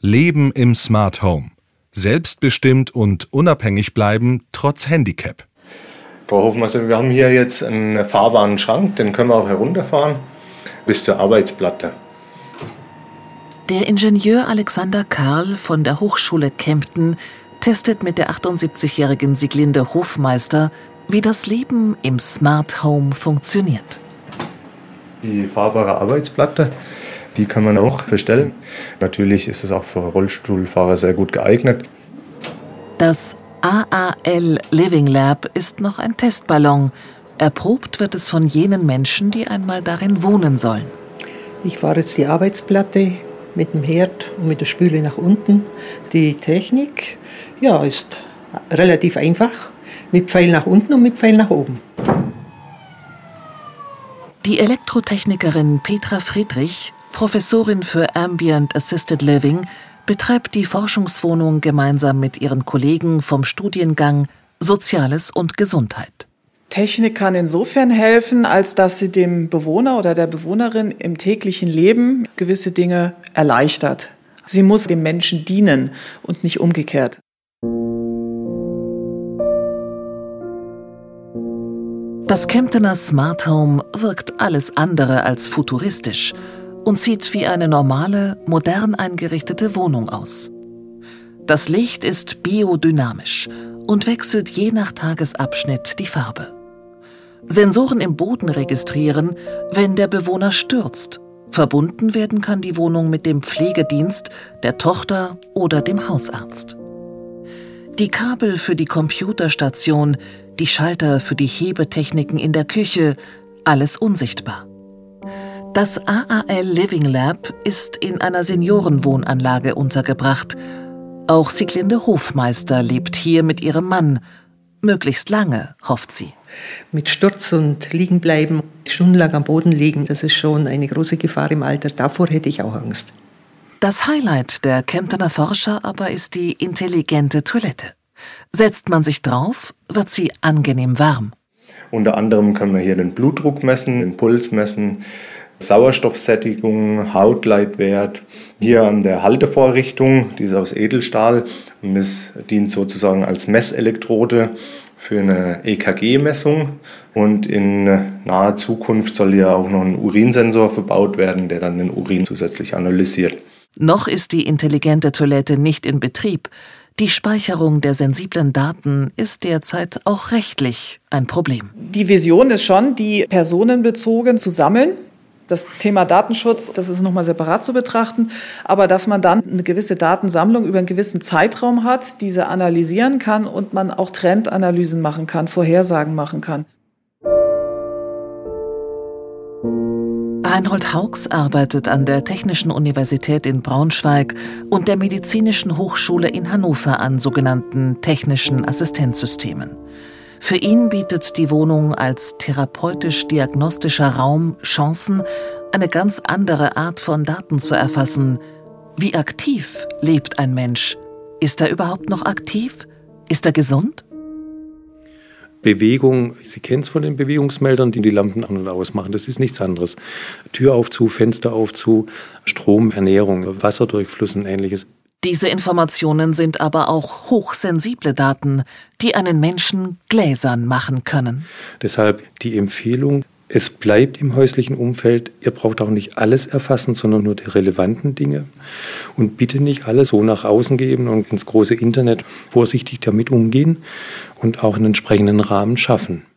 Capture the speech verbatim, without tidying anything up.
Leben im Smart Home. Selbstbestimmt und unabhängig bleiben trotz Handicap. Frau Hofmeister, wir haben hier jetzt einen fahrbaren Schrank, den können wir auch herunterfahren bis zur Arbeitsplatte. Der Ingenieur Alexander Karl von der Hochschule Kempten testet mit der achtundsiebzigjährigen Sieglinde Hofmeister, wie das Leben im Smart Home funktioniert. Die fahrbare Arbeitsplatte, die kann man auch verstellen. Natürlich ist es auch für Rollstuhlfahrer sehr gut geeignet. Das A A L Living Lab ist noch ein Testballon. Erprobt wird es von jenen Menschen, die einmal darin wohnen sollen. Ich fahre jetzt die Arbeitsplatte mit dem Herd und mit der Spüle nach unten. Die Technik ja, ist relativ einfach, mit Pfeil nach unten und mit Pfeil nach oben. Die Elektrotechnikerin Petra Friedrich, Professorin für Ambient Assisted Living, betreibt die Forschungswohnung gemeinsam mit ihren Kollegen vom Studiengang Soziales und Gesundheit. Technik kann insofern helfen, als dass sie dem Bewohner oder der Bewohnerin im täglichen Leben gewisse Dinge erleichtert. Sie muss dem Menschen dienen und nicht umgekehrt. Das Kemptener Smart Home wirkt alles andere als futuristisch und sieht wie eine normale, modern eingerichtete Wohnung aus. Das Licht ist biodynamisch und wechselt je nach Tagesabschnitt die Farbe. Sensoren im Boden registrieren, wenn der Bewohner stürzt. Verbunden werden kann die Wohnung mit dem Pflegedienst, der Tochter oder dem Hausarzt. Die Kabel für die Computerstation, die Schalter für die Hebetechniken in der Küche, alles unsichtbar. Das A A L Living Lab ist in einer Seniorenwohnanlage untergebracht. Auch Sieglinde Hofmeister lebt hier mit ihrem Mann. Möglichst lange, hofft sie. Mit Sturz und liegen bleiben, stundenlang am Boden liegen, das ist schon eine große Gefahr im Alter. Davor hätte ich auch Angst. Das Highlight der Kemptener Forscher aber ist die intelligente Toilette. Setzt man sich drauf, wird sie angenehm warm. Unter anderem können wir hier den Blutdruck messen, den Puls messen, Sauerstoffsättigung, Hautleitwert. Hier an der Haltevorrichtung, die ist aus Edelstahl und es dient sozusagen als Messelektrode für eine E K G-Messung. Und in naher Zukunft soll hier auch noch ein Urinsensor verbaut werden, der dann den Urin zusätzlich analysiert. Noch ist die intelligente Toilette nicht in Betrieb. Die Speicherung der sensiblen Daten ist derzeit auch rechtlich ein Problem. Die Vision ist schon, die personenbezogen zu sammeln. Das Thema Datenschutz, das ist nochmal separat zu betrachten, aber dass man dann eine gewisse Datensammlung über einen gewissen Zeitraum hat, diese analysieren kann und man auch Trendanalysen machen kann, Vorhersagen machen kann. Reinhold Hauks arbeitet an der Technischen Universität in Braunschweig und der Medizinischen Hochschule in Hannover an sogenannten technischen Assistenzsystemen. Für ihn bietet die Wohnung als therapeutisch-diagnostischer Raum Chancen, eine ganz andere Art von Daten zu erfassen. Wie aktiv lebt ein Mensch? Ist er überhaupt noch aktiv? Ist er gesund? Bewegung, Sie kennen es von den Bewegungsmeldern, die die Lampen an und aus machen. Das ist nichts anderes. Tür auf, zu, Fenster auf, zu, Strom, Ernährung, Wasserdurchfluss und Ähnliches. Diese Informationen sind aber auch hochsensible Daten, die einen Menschen gläsern machen können. Deshalb die Empfehlung, es bleibt im häuslichen Umfeld. Ihr braucht auch nicht alles erfassen, sondern nur die relevanten Dinge. Und bitte nicht alles so nach außen geben und ins große Internet vorsichtig damit umgehen und auch einen entsprechenden Rahmen schaffen.